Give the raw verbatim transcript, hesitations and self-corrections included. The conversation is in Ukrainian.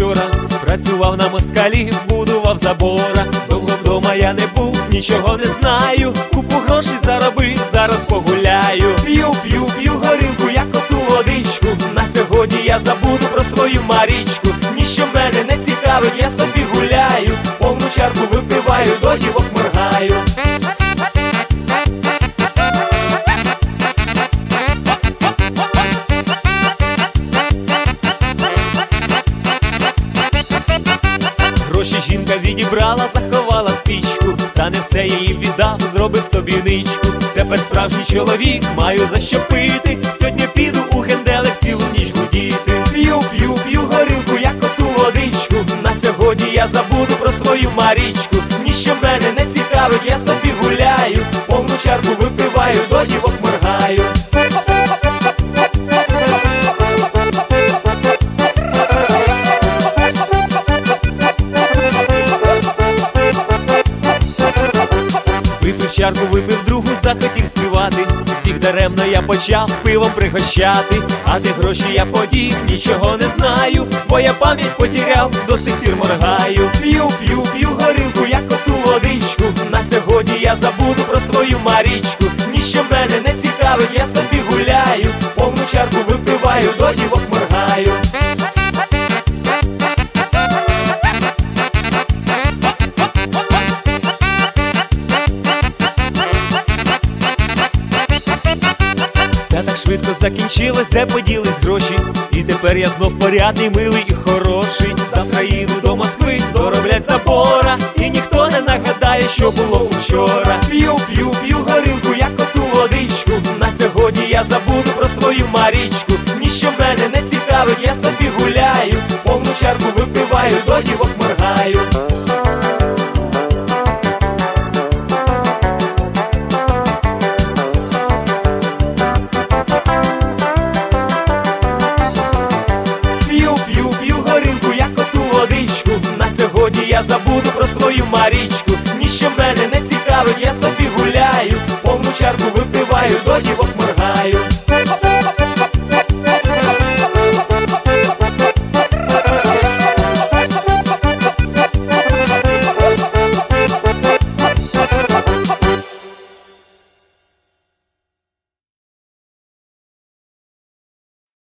вчора, працював на москалі, будував забора. Довго вдома я не був, нічого не знаю. Купу грошей заробив, зараз погуляю. П'ю, п'ю, п'ю горілку, як оту водичку. На сьогодні я забуду про свою Марічку. Ніщо мене не цікавить, я собі гуляю. Повну чарку випиваю, до дівок моргаю. Гроші жінка відібрала, заховала в пічку. Та не все її віддав, зробив собі ничку. Тепер справжній чоловік, маю за що пити. Сьогодні піду у генделик цілу ніч гудіти. П'ю, п'ю, п'ю горілку, як оту водичку. На сьогодні я забуду про свою Марічку. Ніщо мене не цікавить, я собі гуляю. Повну чарку випиваю, до дівок моргаю. Випив чарку, випив другу, захотів співати. Всіх даремно я почав пивом пригощати. А де гроші я подів, нічого не знаю. Бо я пам'ять потіряв, до сих пір моргаю. П'ю, п'ю, п'ю горілку, як оту водичку. На сьогодні я забуду про свою Марічку. Ніщо мене не цікавить, я собі гуляю. Повну чарку випиваю, до дівок моргаю. Все так швидко закінчилось, де поділись гроші. І тепер я знов порядний, милий і хороший. Завтра їду до Москви, дороблять забора. І ніхто не нагадає, що було вчора. П'ю, п'ю, п'ю горілку, як оту водичку. На сьогодні я забуду про свою Марічку. Ніщо мене не цікавить, я собі гуляю. Повну чарку випиваю, до дівок моргаю. Сьогодні я забуду про свою Марічку. Ніщо мене не цікавить, я собі гуляю. Повну чарку випиваю, до дівок